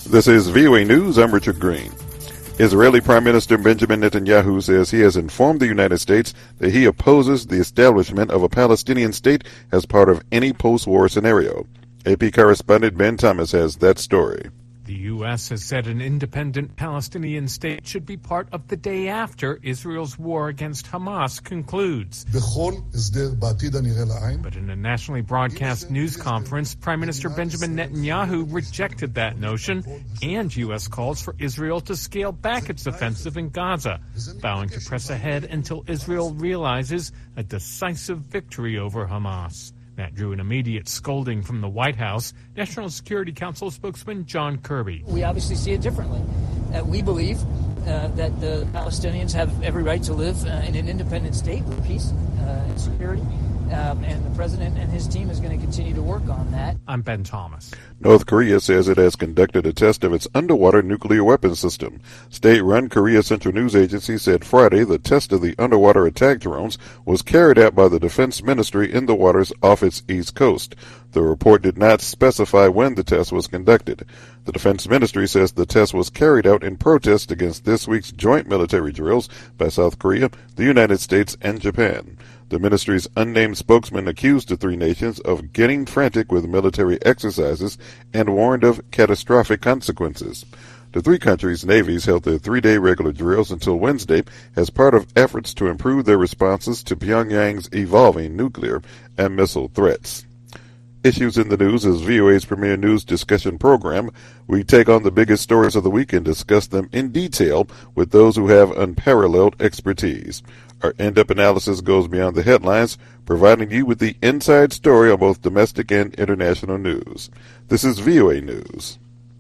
This is VOA News. I'm Richard Green. Israeli Prime Minister Benjamin Netanyahu says he has informed the United States that he opposes the establishment of a Palestinian state as part of any post-war scenario. AP correspondent Ben Thomas has that story. The U.S. has said an independent Palestinian state should be part of the day after Israel's war against Hamas concludes. But in a nationally broadcast news conference, Prime Minister Benjamin Netanyahu rejected that notion and U.S. calls for Israel to scale back its offensive in Gaza, vowing to press ahead until Israel realizes a decisive victory over Hamas. That drew an immediate scolding from the White House. National Security Council spokesman John Kirby. We obviously see it differently. We believe that the Palestinians have every right to live in an independent state with peace and security. And the president and his team is going to continue to work on that. I'm Ben Thomas. North Korea says it has conducted a test of its underwater nuclear weapons system. State-run Korea Central News Agency said Friday the test of the underwater attack drones was carried out by the Defense Ministry in the waters off its east coast. The report did not specify when the test was conducted. The Defense Ministry says the test was carried out in protest against this week's joint military drills by South Korea, the United States, and Japan. The ministry's unnamed spokesman accused the three nations of getting frantic with military exercises and warned of catastrophic consequences. The three countries' navies held their three-day regular drills until Wednesday as part of efforts to improve their responses to Pyongyang's evolving nuclear and missile threats. Issues in the News is VOA's premier news discussion program. We take on the biggest stories of the week and discuss them in detail with those who have unparalleled expertise. Our in-depth analysis goes beyond the headlines, providing you with the inside story on both domestic and international news. This is VOA News.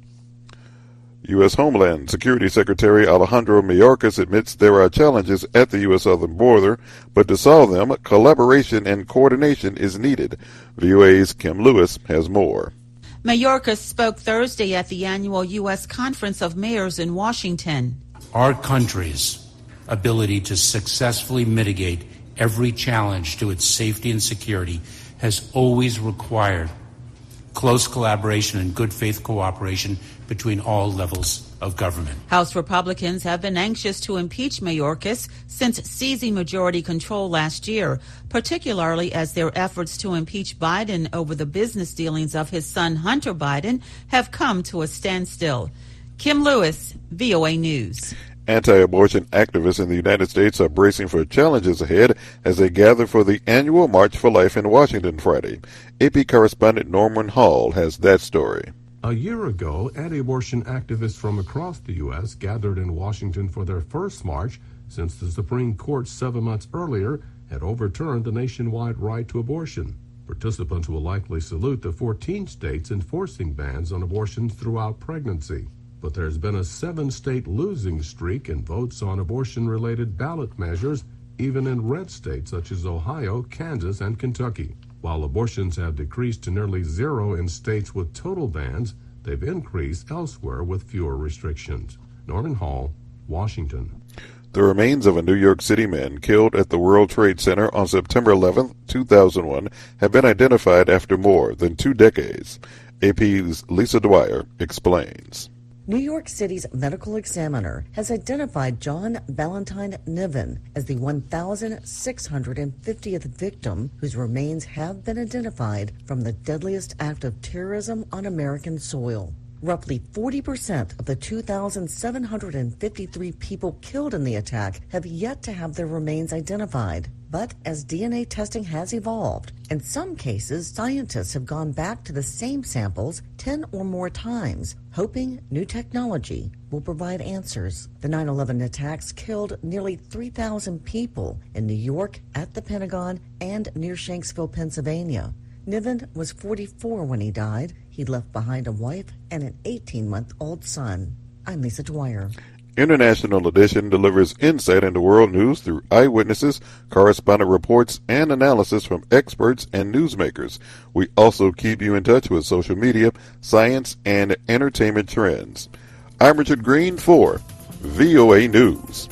U.S. Homeland Security Secretary Alejandro Mayorkas admits there are challenges at the U.S. southern border, but to solve them, collaboration and coordination is needed. VOA's Kim Lewis has more. Mayorkas spoke Thursday at the annual U.S. Conference of Mayors in Washington. Our country's ability to successfully mitigate every challenge to its safety and security has always required close collaboration and good faith cooperation between all levels of government. House Republicans have been anxious to impeach Mayorkas since seizing majority control last year, particularly as their efforts to impeach Biden over the business dealings of his son Hunter Biden have come to a standstill. Kim Lewis, VOA News. Anti-abortion activists in the United States are bracing for challenges ahead as they gather for the annual March for Life in Washington Friday. AP correspondent Norman Hall has that story. A year ago, anti-abortion activists from across the U.S. gathered in Washington for their first march since the Supreme Court 7 months earlier had overturned the nationwide right to abortion. Participants will likely salute the 14 states enforcing bans on abortions throughout pregnancy. But there's been a 7-state losing streak in votes on abortion-related ballot measures, even in red states such as Ohio, Kansas, and Kentucky. While abortions have decreased to nearly zero in states with total bans, they've increased elsewhere with fewer restrictions. Norman Hall, Washington. The remains of a New York City man killed at the World Trade Center on September 11, 2001, have been identified after more than 2 decades. AP's Lisa Dwyer explains. New York City's medical examiner has identified John Valentine Niven as the 1,650th victim whose remains have been identified from the deadliest act of terrorism on American soil. Roughly 40% of the 2,753 people killed in the attack have yet to have their remains identified. But as DNA testing has evolved, in some cases, scientists have gone back to the same samples 10 or more times, hoping new technology will provide answers. The 9/11 attacks killed nearly 3,000 people in New York, at the Pentagon, and near Shanksville, Pennsylvania. Niven was 44 when he died. He left behind a wife and an 18-month-old son. I'm Lisa Dwyer. International Edition delivers insight into world news through eyewitnesses, correspondent reports, and analysis from experts and newsmakers. We also keep you in touch with social media, science, and entertainment trends. I'm Richard Green for VOA News.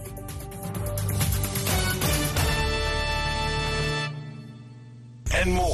And more.